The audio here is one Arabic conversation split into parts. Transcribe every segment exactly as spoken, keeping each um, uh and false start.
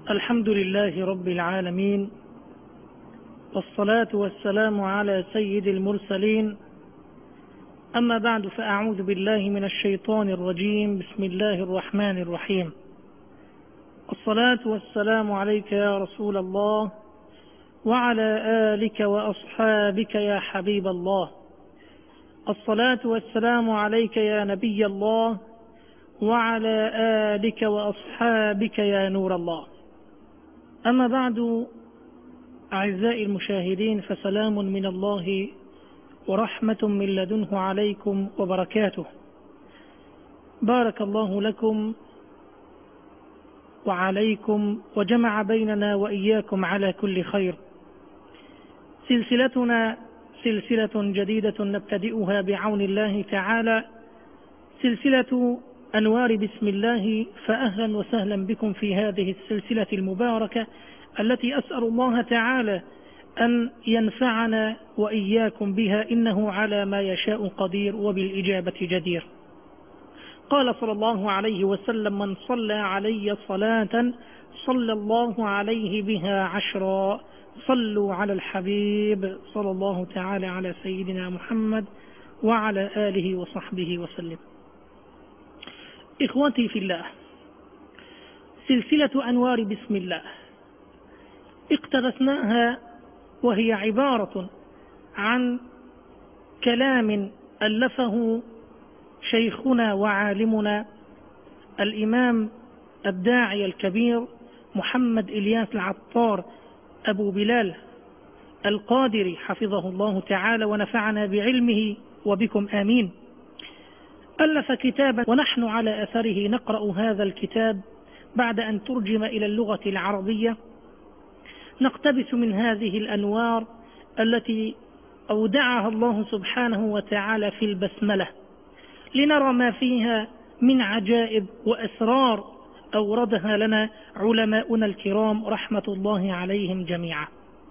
الحمد لله رب العالمين، والصلاة والسلام على سيد المرسلين. أما بعد، فأعوذ بالله من الشيطان الرجيم. بسم الله الرحمن الرحيم. الصلاة والسلام عليك يا رسول الله، وعلى آلك وأصحابك يا حبيب الله. الصلاة والسلام عليك يا نبي الله، وعلى آلك وأصحابك يا نور الله. أما بعد، أعزائي المشاهدين، فسلام من الله ورحمة من لدنه عليكم وبركاته. بارك الله لكم وعليكم، وجمع بيننا وإياكم على كل خير. سلسلتنا سلسلة جديدة نبتدئها بعون الله تعالى، سلسلة أنوار بسم الله. فأهلا وسهلا بكم في هذه السلسلة المباركة التي أسأل الله تعالى أن ينفعنا وإياكم بها، إنه على ما يشاء قدير وبالإجابة جدير. قال صلى الله عليه وسلم: من صلى علي صلاة صلى الله عليه بها عشرا. صلوا على الحبيب صلى الله تعالى على سيدنا محمد وعلى آله وصحبه وسلم. إخوتي في الله، سلسلة أنوار بسم الله اقتبسناها، وهي عبارة عن كلام ألفه شيخنا وعالمنا الإمام الداعي الكبير محمد إلياس العطار أبو بلال القادري، حفظه الله تعالى ونفعنا بعلمه وبكم آمين. ألف كتابا ونحن على أثره نقرأ هذا الكتاب بعد أن ترجم إلى اللغة العربية، نقتبس من هذه الأنوار التي أودعها الله سبحانه وتعالى في البسملة، لنرى ما فيها من عجائب وأسرار أوردها لنا علماؤنا الكرام رحمة الله عليهم جميعا.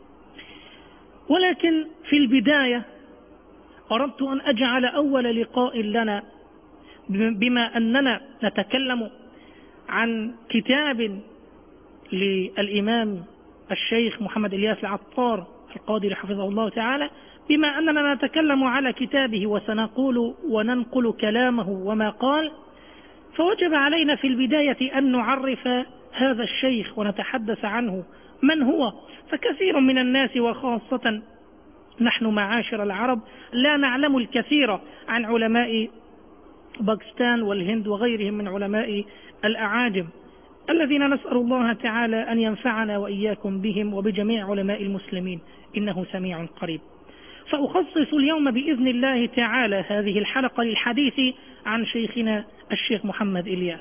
ولكن في البداية أردت أن أجعل أول لقاء لنا، بما أننا نتكلم عن كتاب للإمام الشيخ محمد إلياس العطار القادري حفظه الله تعالى، بما أننا نتكلم على كتابه وسنقول وننقل كلامه وما قال، فوجب علينا في البداية أن نعرف هذا الشيخ ونتحدث عنه من هو. فكثير من الناس وخاصة نحن معاشر العرب لا نعلم الكثير عن علماء باكستان والهند وغيرهم من علماء الأعاجم، الذين نسأل الله تعالى أن ينفعنا وإياكم بهم وبجميع علماء المسلمين، إنه سميع قريب. فأخصص اليوم بإذن الله تعالى هذه الحلقة للحديث عن شيخنا الشيخ محمد إلياس.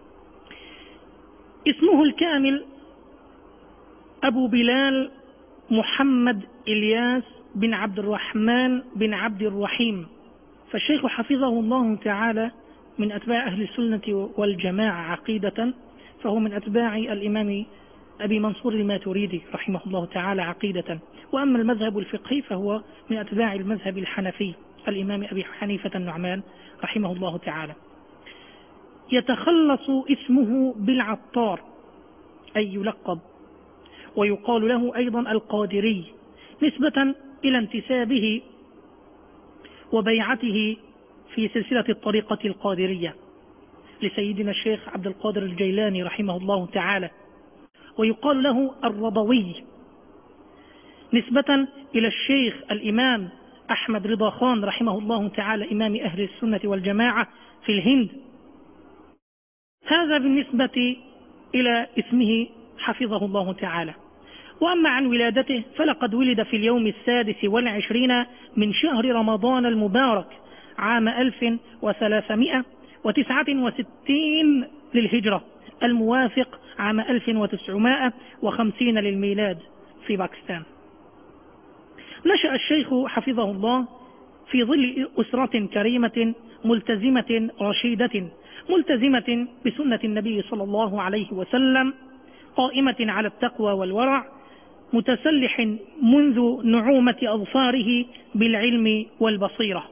اسمه الكامل أبو بلال محمد إلياس بن عبد الرحمن بن عبد الرحيم. فالشيخ حفظه الله تعالى من أتباع أهل السنة والجماعة عقيدة، فهو من أتباع الإمام أبي منصور الماتريدي رحمه الله تعالى عقيدة. وأما المذهب الفقهي فهو من أتباع المذهب الحنفي الإمام أبي حنيفة النعمان رحمه الله تعالى. يتخلص اسمه بالعطار، أي يلقب، ويقال له أيضا القادري نسبة إلى انتسابه وبيعته في سلسلة الطريقة القادرية لسيدنا الشيخ عبد القادر الجيلاني رحمه الله تعالى. ويقال له الرضوي نسبة إلى الشيخ الإمام أحمد رضا خان رحمه الله تعالى إمام أهل السنة والجماعة في الهند. هذا بالنسبة إلى اسمه حفظه الله تعالى. وأما عن ولادته فلقد ولد في اليوم السادس والعشرين من شهر رمضان المبارك عام ألف وثلاثمائة وتسعة وستين للهجرة، الموافق عام ألف وتسعمائة وخمسين للميلاد في باكستان. نشأ الشيخ حفظه الله في ظل أسرة كريمة ملتزمة رشيدة، ملتزمة بسنة النبي صلى الله عليه وسلم، قائمة على التقوى والورع، متسلح منذ نعومة أظفاره بالعلم والبصيرة.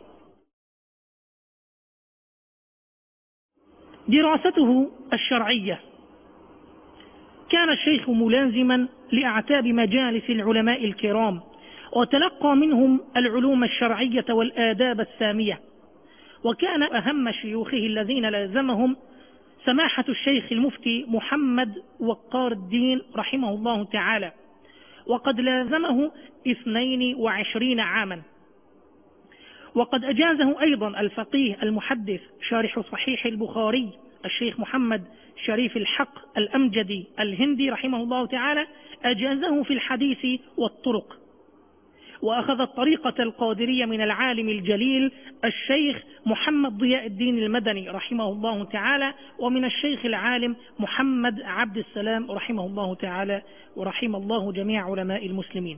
دراسته الشرعية كان الشيخ ملازما لأعتاب مجالس العلماء الكرام، وتلقى منهم العلوم الشرعية والآداب السامية. وكان أهم شيوخه الذين لازمهم سماحة الشيخ المفتي محمد وقار الدين رحمه الله تعالى، وقد لازمه اثنين وعشرين عاما. وقد أجازه أيضا الفقيه المحدث شارح صحيح البخاري الشيخ محمد شريف الحق الأمجدي الهندي رحمه الله تعالى، أجازه في الحديث والطرق. وأخذ الطريقة القادرية من العالم الجليل الشيخ محمد ضياء الدين المدني رحمه الله تعالى، ومن الشيخ العالم محمد عبد السلام رحمه الله تعالى، ورحم الله جميع علماء المسلمين.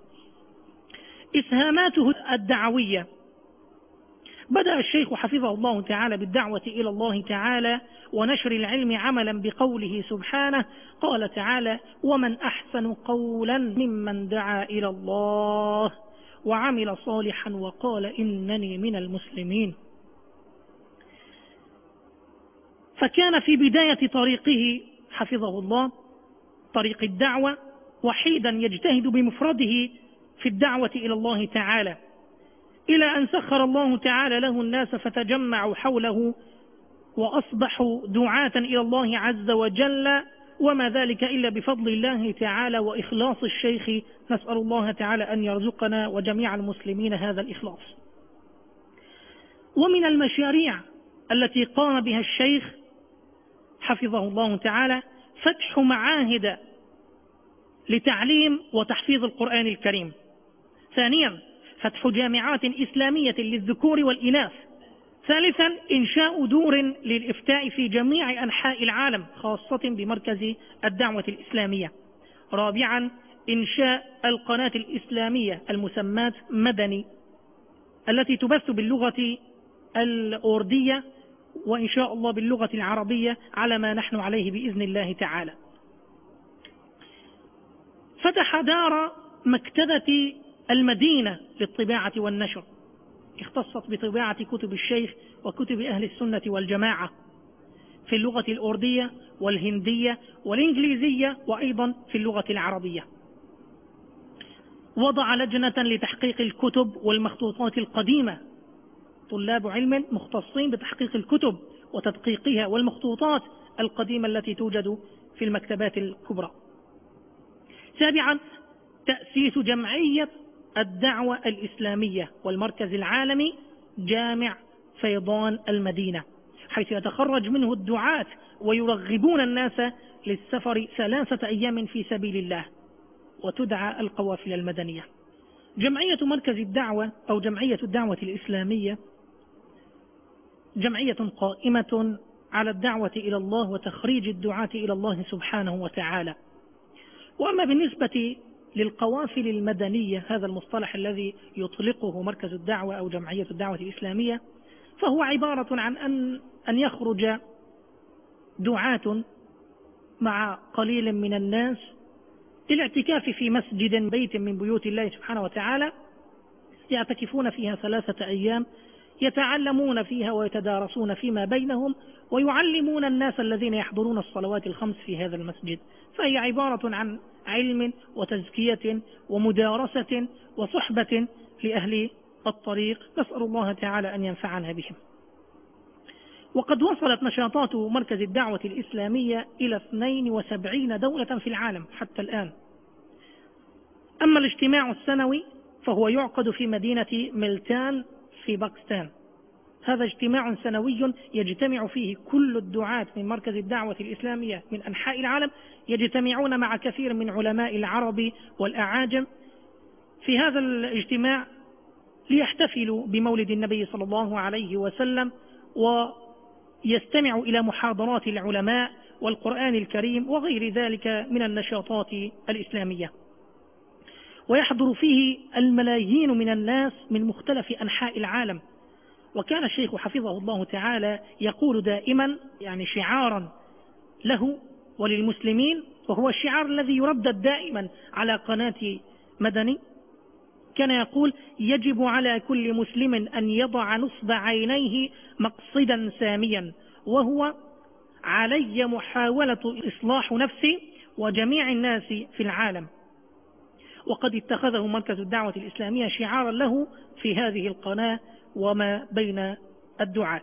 إسهاماته الدعوية: بدأ الشيخ حفظه الله تعالى بالدعوة إلى الله تعالى ونشر العلم عملا بقوله سبحانه، قال تعالى: ومن أحسن قولا ممن دعا إلى الله وعمل صالحا وقال إنني من المسلمين. فكان في بداية طريقه حفظه الله طريق الدعوة وحيدا يجتهد بمفرده في الدعوة إلى الله تعالى، إلى أن سخر الله تعالى له الناس فتجمعوا حوله وأصبحوا دعاة إلى الله عز وجل، وما ذلك إلا بفضل الله تعالى وإخلاص الشيخ. نسأل الله تعالى أن يرزقنا وجميع المسلمين هذا الإخلاص. ومن المشاريع التي قام بها الشيخ حفظه الله تعالى فتح معاهد لتعليم وتحفيظ القرآن الكريم. ثانيا، فتح جامعات إسلامية للذكور والإناث. ثالثا، إنشاء دور للإفتاء في جميع أنحاء العالم خاصة بمركز الدعوة الإسلامية. رابعا، إنشاء القناة الإسلامية المسماة مدني التي تبث باللغة الأوردية وإن شاء الله باللغة العربية على ما نحن عليه بإذن الله تعالى. فتح دار مكتبة المدينة للطباعة والنشر، اختصت بطباعة كتب الشيخ وكتب أهل السنة والجماعة في اللغة الأوردية والهندية والإنجليزية وأيضا في اللغة العربية. وضع لجنة لتحقيق الكتب والمخطوطات القديمة، طلاب علم مختصين بتحقيق الكتب وتدقيقها والمخطوطات القديمة التي توجد في المكتبات الكبرى. سابعا، تأسيس جمعية الدعوة الإسلامية والمركز العالمي جامع فيضان المدينة، حيث يتخرج منه الدعاة ويرغبون الناس للسفر ثلاثة أيام في سبيل الله، وتدعى القوافل المدنية. جمعية مركز الدعوة أو جمعية الدعوة الإسلامية جمعية قائمة على الدعوة إلى الله وتخريج الدعاة إلى الله سبحانه وتعالى. وأما بالنسبة للقوافل المدنية، هذا المصطلح الذي يطلقه مركز الدعوة أو جمعية الدعوة الإسلامية، فهو عبارة عن أن أن يخرج دعاة مع قليل من الناس للاعتكاف في مسجد بيت من بيوت الله سبحانه وتعالى، يعتكفون فيها ثلاثة أيام، يتعلمون فيها ويتدارسون فيما بينهم ويعلمون الناس الذين يحضرون الصلوات الخمس في هذا المسجد. فهي عبارة عن علم وتزكية ومدارسة وصحبة لأهل الطريق، نسأل الله تعالى أن ينفعنا بهم. وقد وصلت نشاطات مركز الدعوة الإسلامية إلى اثنين وسبعين دولة في العالم حتى الآن. أما الاجتماع السنوي فهو يعقد في مدينة ملتان في باكستان. هذا اجتماع سنوي يجتمع فيه كل الدعاة من مركز الدعوة الإسلامية من أنحاء العالم، يجتمعون مع كثير من علماء العرب والأعاجم في هذا الاجتماع ليحتفلوا بمولد النبي صلى الله عليه وسلم، ويستمعوا إلى محاضرات العلماء والقرآن الكريم وغير ذلك من النشاطات الإسلامية. ويحضر فيه الملايين من الناس من مختلف أنحاء العالم. وكان الشيخ حفظه الله تعالى يقول دائما، يعني شعارا له وللمسلمين، وهو الشعار الذي يردد دائما على قناة مدني، كان يقول: يجب على كل مسلم أن يضع نصب عينيه مقصدا ساميا، وهو علي محاولة إصلاح نفسي وجميع الناس في العالم، وقد اتخذه مركز الدعوة الإسلامية شعارا له في هذه القناة وما بين الدعاة.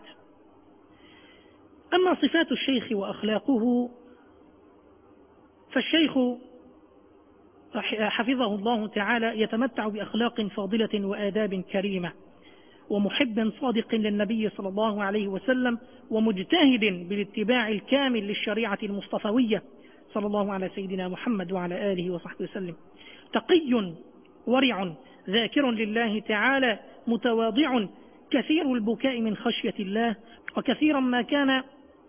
أما صفات الشيخ وأخلاقه، فالشيخ حفظه الله تعالى يتمتع بأخلاق فاضلة وآداب كريمة، ومحب صادق للنبي صلى الله عليه وسلم، ومجتهد بالاتباع الكامل للشريعة المصطفوية صلى الله على سيدنا محمد وعلى آله وصحبه وسلم. تقي ورع ذاكر لله تعالى، متواضع كثير البكاء من خشية الله، وكثيرا ما كان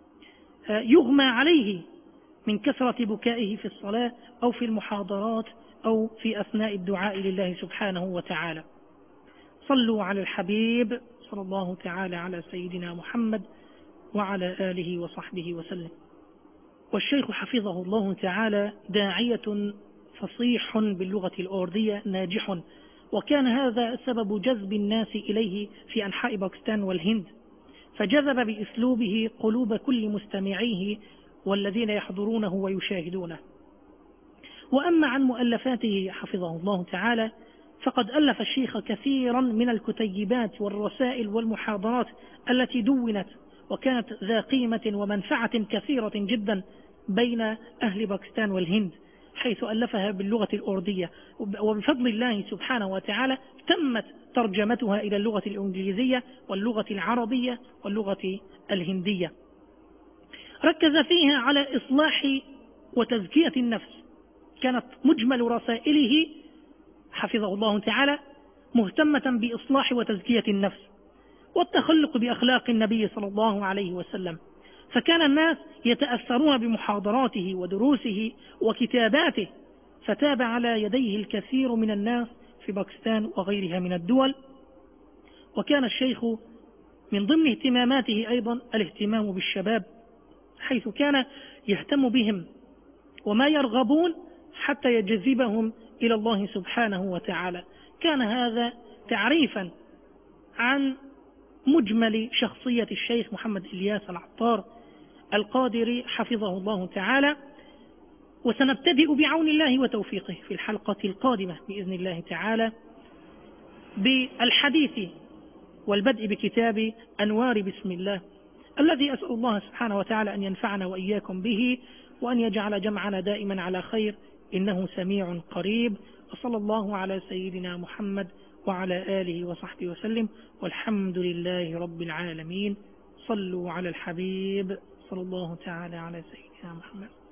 يغمى عليه من كثرة بكائه في الصلاة أو في المحاضرات أو في أثناء الدعاء لله سبحانه وتعالى. صلوا على الحبيب صلى الله تعالى على سيدنا محمد وعلى آله وصحبه وسلم. والشيخ حفظه الله تعالى داعية فصيح باللغة الأوردية ناجح، وكان هذا سبب جذب الناس إليه في أنحاء باكستان والهند، فجذب بأسلوبه قلوب كل مستمعيه والذين يحضرونه ويشاهدونه. وأما عن مؤلفاته حفظه الله تعالى، فقد ألف الشيخ كثيرا من الكتيبات والرسائل والمحاضرات التي دونت، وكانت ذا قيمة ومنفعة كثيرة جدا بين أهل باكستان والهند، حيث ألفها باللغة الأوردية، وبفضل الله سبحانه وتعالى تمت ترجمتها إلى اللغة الإنجليزية واللغة العربية واللغة الهندية. ركز فيها على إصلاح وتزكية النفس، كانت مجمل رسائله حفظه الله تعالى مهتمة بإصلاح وتزكية النفس والتخلق بأخلاق النبي صلى الله عليه وسلم، فكان الناس يتأثرون بمحاضراته ودروسه وكتاباته، فتاب على يديه الكثير من الناس في باكستان وغيرها من الدول. وكان الشيخ من ضمن اهتماماته أيضا الاهتمام بالشباب، حيث كان يهتم بهم وما يرغبون حتى يجذبهم إلى الله سبحانه وتعالى. كان هذا تعريفا عن مجمل شخصية الشيخ محمد إلياس العطار القادري حفظه الله تعالى. وسنبتدئ بعون الله وتوفيقه في الحلقة القادمة بإذن الله تعالى بالحديث والبدء بكتاب أنوار بسم الله، الذي أسأل الله سبحانه وتعالى أن ينفعنا وإياكم به، وأن يجعل جمعنا دائما على خير، إنه سميع قريب. وصلى الله على سيدنا محمد وعلى آله وصحبه وسلم، والحمد لله رب العالمين. صلوا على الحبيب صلى الله تعالى على سيدنا محمد.